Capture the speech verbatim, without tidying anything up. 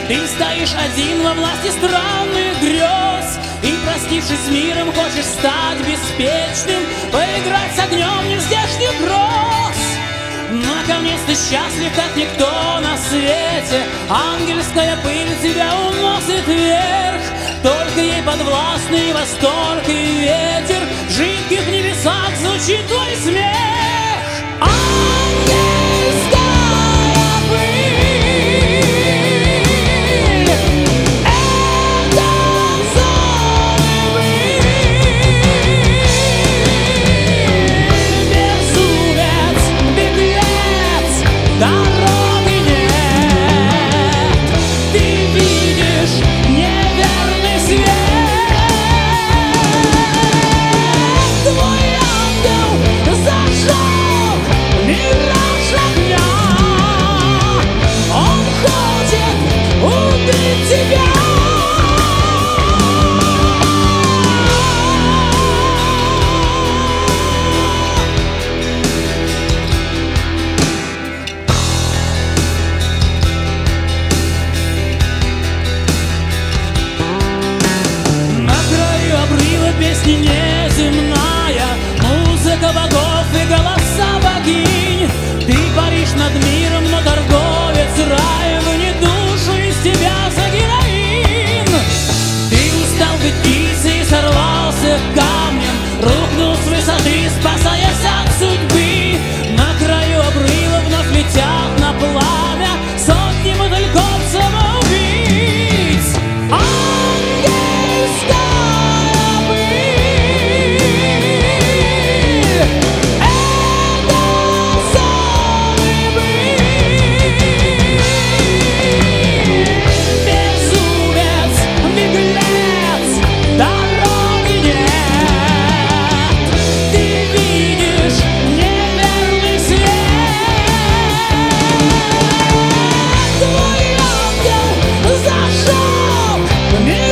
Ты стоишь один во власти странных грез, и, простившись с миром, хочешь стать беспечным, поиграть с огнем нездешних гроз. Наконец-то счастлив, как никто на свете, ангельская пыль тебя уносит вверх. Только ей подвластный восторг и ветер, в жидких небесах звучит твой смех. Песня неземная, музыка богов и голоса богинь. Ты паришь над миром, но торговец рая вынет душу из тебя за героин. Ты устал быть птицей и сорвался камнем, рухнул с высоты, спасаясь от судьбы. На краю обрыва вновь летят на пламя сотни мотыльков самоубийц. Yeah.